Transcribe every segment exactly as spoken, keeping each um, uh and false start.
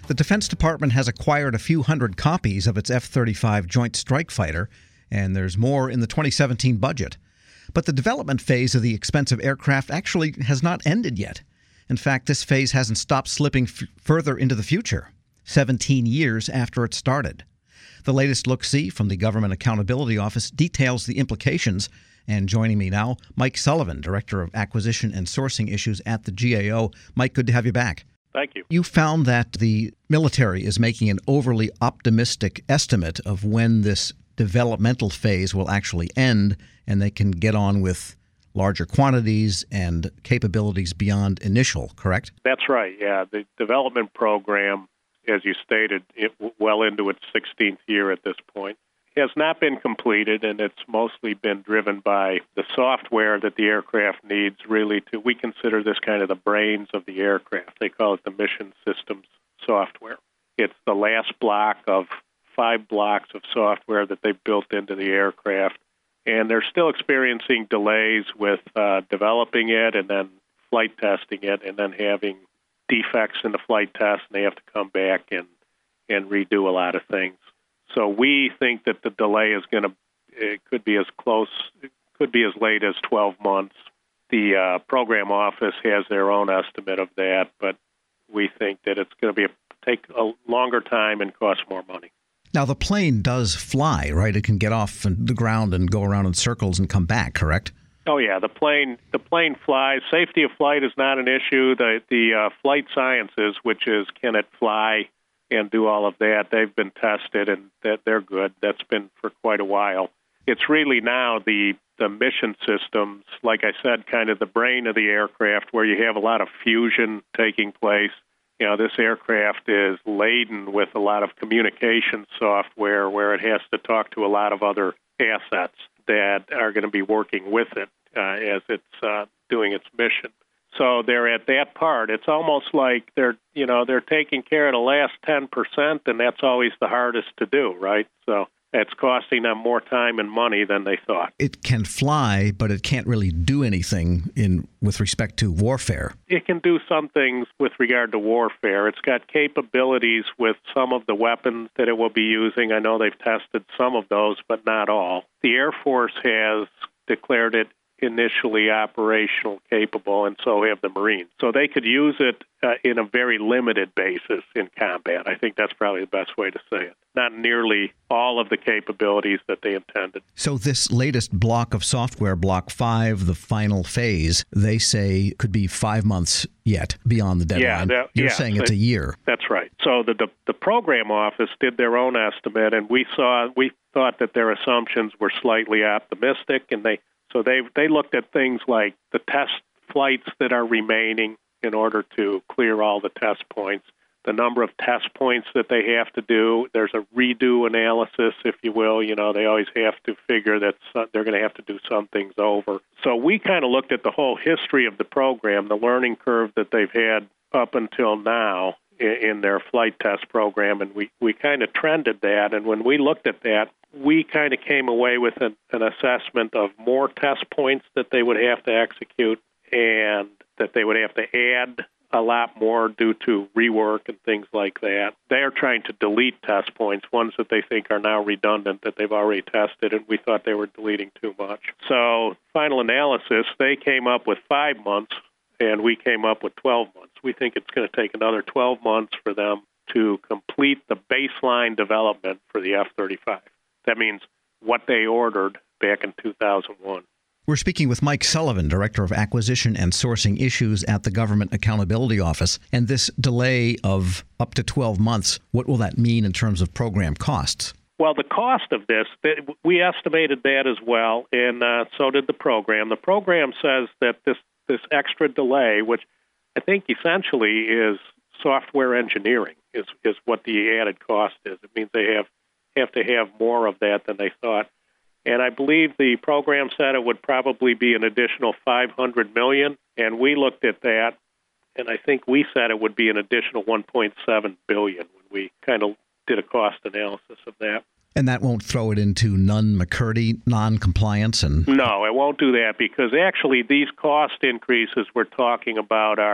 The Defense Department has acquired a few hundred copies of its F thirty-five Joint Strike Fighter, and there's more in the twenty seventeen budget. But the development phase of the expensive aircraft actually has not ended yet. In fact, this phase hasn't stopped slipping f- further into the future, seventeen years after it started. The latest look-see from the Government Accountability Office details the implications. And joining me now, Mike Sullivan, Director of Acquisition and Sourcing Issues at the G A O. Mike, good to have you back. Thank you. You found that the military is making an overly optimistic estimate of when this developmental phase will actually end, and they can get on with larger quantities and capabilities beyond initial, correct? That's right, yeah. The development program, as you stated, it, well into its sixteenth year at this point, has not been completed, and it's mostly been driven by the software that the aircraft needs, really, to, we consider this kind of the brains of the aircraft. They call it the mission systems software. It's the last block of five blocks of software that they've built into the aircraft, and they're still experiencing delays with uh, developing it and then flight testing it and then having defects in the flight test, and they have to come back and, and redo a lot of things. So we think that the delay is going to, it could be as close, it could be as late as twelve months. The uh, program office has their own estimate of that, but we think that it's going to be a, take a longer time and cost more money. Now, the plane does fly, right? It can get off the ground and go around in circles and come back, correct? Oh, yeah. The plane the plane flies. Safety of flight is not an issue. The, the uh, flight sciences, which is can it fly and do all of that, they've been tested, and that they're good. That's been for quite a while. It's really now the, the mission systems, like I said, kind of the brain of the aircraft, where you have a lot of fusion taking place. You know, this aircraft is laden with a lot of communication software where it has to talk to a lot of other assets that are going to be working with it uh, as it's uh, doing its mission. So they're at that part. It's almost like they're, you know, they're taking care of the last ten percent, and that's always the hardest to do, right? So it's costing them more time and money than they thought. It can fly, but it can't really do anything in with respect to warfare. It can do some things with regard to warfare. It's got capabilities with some of the weapons that it will be using. I know they've tested some of those, but not all. The Air Force has declared it initially operational capable, and so have the Marines. So they could use it uh, in a very limited basis in combat. I think that's probably the best way to say it. Not nearly all of the capabilities that they intended. So this latest block of software, Block five, the final phase, they say could be five months yet beyond the deadline. Yeah, that, You're yeah, saying it's they, a year. That's right. So the, the the program office did their own estimate, and we saw we thought that their assumptions were slightly optimistic, and they So they they looked at things like the test flights that are remaining in order to clear all the test points, the number of test points that they have to do. There's a redo analysis, if you will. You know, they always have to figure that they're going to have to do some things over. So we kind of looked at the whole history of the program, the learning curve that they've had up until now in, in their flight test program, and we, we kind of trended that. And when we looked at that, we kind of came away with an, an assessment of more test points that they would have to execute and that they would have to add a lot more due to rework and things like that. They're trying to delete test points, ones that they think are now redundant that they've already tested, and we thought they were deleting too much. So final analysis, they came up with five months, and we came up with twelve months. We think it's going to take another twelve months for them to complete the baseline development for the F thirty-five. That means what they ordered back in two thousand one. We're speaking with Mike Sullivan, Director of Acquisition and Sourcing Issues at the Government Accountability Office. And this delay of up to twelve months, what will that mean in terms of program costs? Well, the cost of this, we estimated that as well, and uh, so did the program. The program says that this, this extra delay, which I think essentially is software engineering, is, is what the added cost is. It means they have have to have more of that than they thought. And I believe the program said it would probably be an additional five hundred million dollars, and we looked at that, and I think we said it would be an additional one point seven billion dollars when we kind of did a cost analysis of that. And that won't throw it into Nunn-McCurdy non-compliance? And No, it won't do that, because actually these cost increases we're talking about are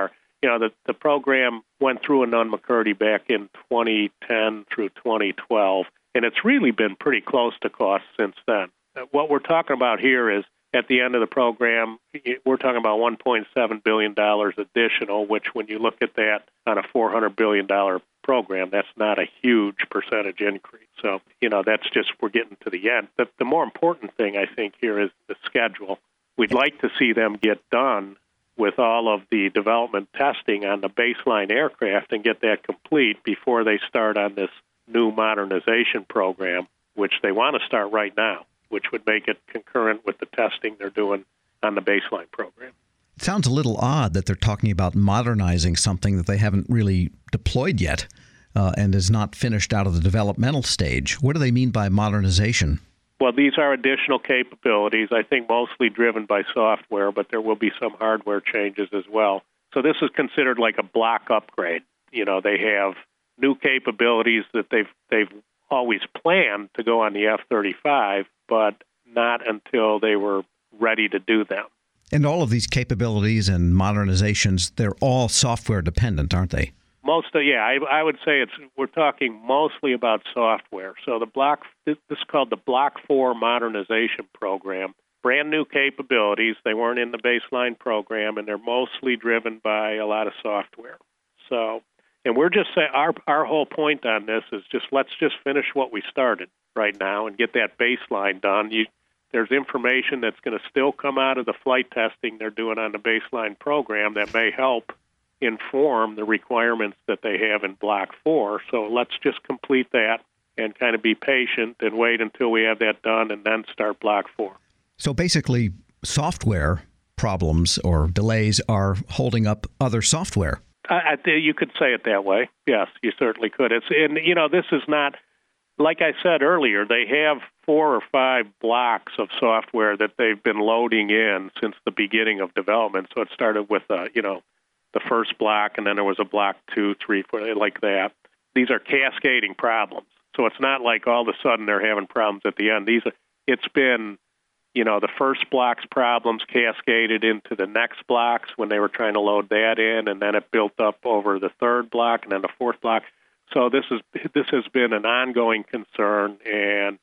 you know, the, the program went through a Nunn-McCurdy back in twenty ten through twenty twelve, and it's really been pretty close to cost since then. What we're talking about here is at the end of the program, we're talking about one point seven billion dollars additional, which when you look at that on a four hundred billion dollars program, that's not a huge percentage increase. So, you know, that's just, we're getting to the end. But the more important thing, I think, here is the schedule. We'd like to see them get done with all of the development testing on the baseline aircraft and get that complete before they start on this new modernization program, which they want to start right now, which would make it concurrent with the testing they're doing on the baseline program. It sounds a little odd that they're talking about modernizing something that they haven't really deployed yet uh, and is not finished out of the developmental stage. What do they mean by modernization? Well, these are additional capabilities, I think mostly driven by software, but there will be some hardware changes as well. So this is considered like a block upgrade. You know, they have new capabilities that they've they've always planned to go on the F thirty-five, but not until they were ready to do them. And all of these capabilities and modernizations, they're all software dependent, aren't they? Most of, yeah, I, I would say it's we're talking mostly about software. So the block, this is called the Block four Modernization Program. Brand new capabilities. They weren't in the baseline program, and they're mostly driven by a lot of software. So, and we're just saying our our whole point on this is just let's just finish what we started right now and get that baseline done. You, there's information that's going to still come out of the flight testing they're doing on the baseline program that may help inform the requirements that they have in Block four. So let's just complete that and kind of be patient and wait until we have that done and then start Block four. So basically, software problems or delays are holding up other software. I, I, you could say it that way. Yes, you certainly could. It's and you know this is not, like I said earlier, they have four or five blocks of software that they've been loading in since the beginning of development. So it started with uh, you know the first block, and then there was a block two, three, four, like that. These are cascading problems. So it's not like all of a sudden they're having problems at the end. These are, it's been, you know, the first block's problems cascaded into the next blocks when they were trying to load that in, and then it built up over the third block and then the fourth block. So this is this has been an ongoing concern and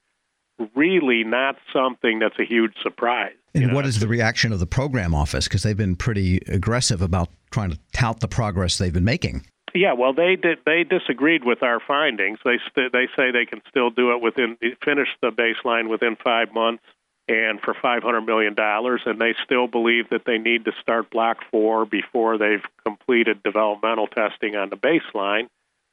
really not something that's a huge surprise. And you know? What is the reaction of the program office? Because they've been pretty aggressive about trying to tout the progress they've been making. Yeah, well, they did. They disagreed with our findings. They st- they say they can still do it within finish the baseline within five months and for five hundred million dollars, and they still believe that they need to start Block four before they've completed developmental testing on the baseline.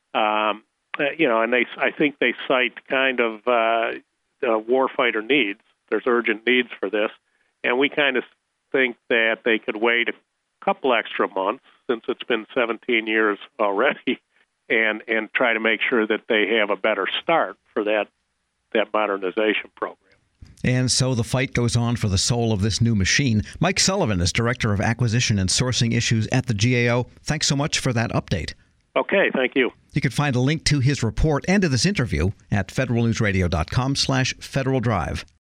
Um, you know, and they I think they cite kind of uh, uh, warfighter needs. There's urgent needs for this, and we kind of think that they could wait a couple extra months, since it's been seventeen years already, and and try to make sure that they have a better start for that that modernization program. And so the fight goes on for the soul of this new machine. Mike Sullivan is Director of Acquisition and Sourcing Issues at the G A O. Thanks so much for that update. Okay, thank you. You can find a link to his report and to this interview at federal news radio dot com slash Federal Drive.